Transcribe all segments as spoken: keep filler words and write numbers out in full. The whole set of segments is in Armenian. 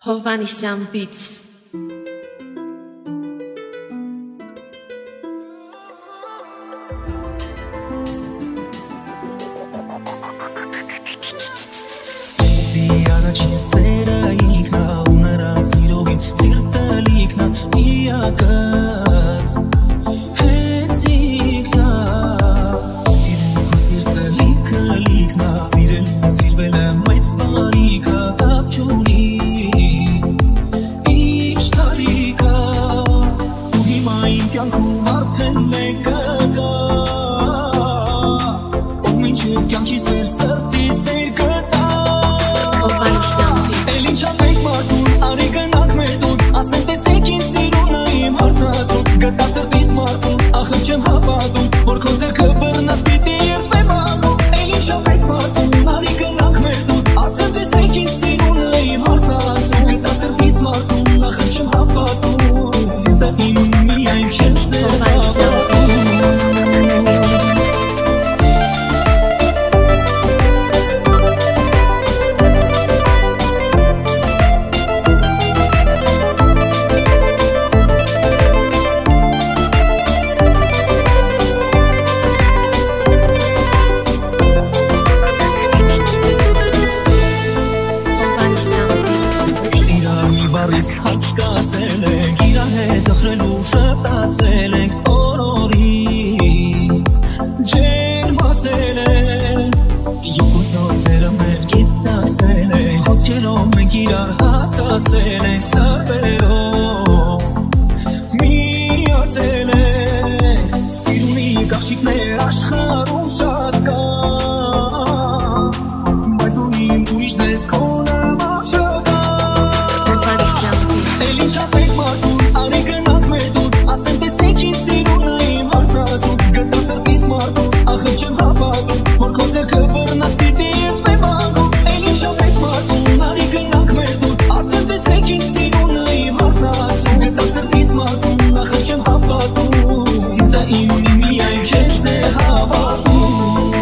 Hovannisyan Beats. Առաջին սերը ինքնա ու նրա սիրողին սիրտը լիքնա միակած հենց ինքնա սիրել քո սիրտը լիքը լիքնա սիրել ու սիրվել եմ այդ սպարիքա կապ չունի ինչ տարիքա ու հիմա իմ կյանքում արդեն մեկը կա ով մինչև կյանքիս վեր սրտի սեր կտա Elin çapek martun, ari gănac medun Asem te sekin siruna im hasatun Găta sărtis martun, ahăr ce-m hapadun Oricum zer că bărnas piti iert ve bagul Elin çapek martun, ari gănac medun Asem te sekin siruna im hasatun Găta sărtis martun, ahăr ce-m hapadun Sinta inimia im chelse Հասկացել ենք, իրա հետ ըխրելու շպտացել ենք օրորի ջերմացել ենք Երկու սոսերը մեր գիտասել ենք Խոսքերով մենք իրար հասկացել ենք Սրտերով միացել ենք Սիրունի կաղջիկներ աշխարհում շատ կա Բայց դու իմ ուրիշն ես քո նման չկա Elin çapek martun, ari gănac medun Asem te sekin siruna im hasatun Găta sărtis martun, ahăr ce-m hapadun Oricum zer că bărnas piti iert ve bagul Elin çapek martun, ari gănac medun Asem te sekin siruna im hasatun Găta sărtis martun, ahăr ce-m hapadun Sinta inimia im chese hapadun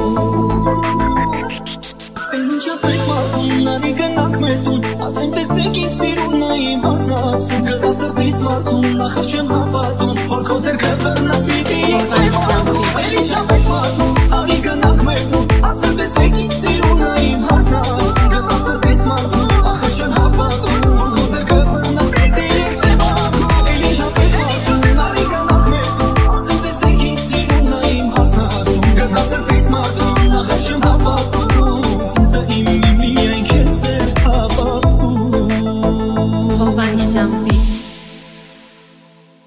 Elin çapek martun, ari gănac medun Asem te sekin siruna im hasatun Găta sărtis martun, ahăr ce-m hapadun Oricum zer că bărnas piti iert ve bagul Elin çapek martun, ari gănac medun Asem te sekin siruna im hasatun Găta sărtis martun, ahăr ce-m hapadun Oricum zer că bărnas piti iert ve bagul Elin çapek martun, ari gănac medun Asem te sekin siruna im hasatun Găta sărtis martun, ahăr ce-m hapadun Sinta inimia în chese hapadun Hovannisyan Beats.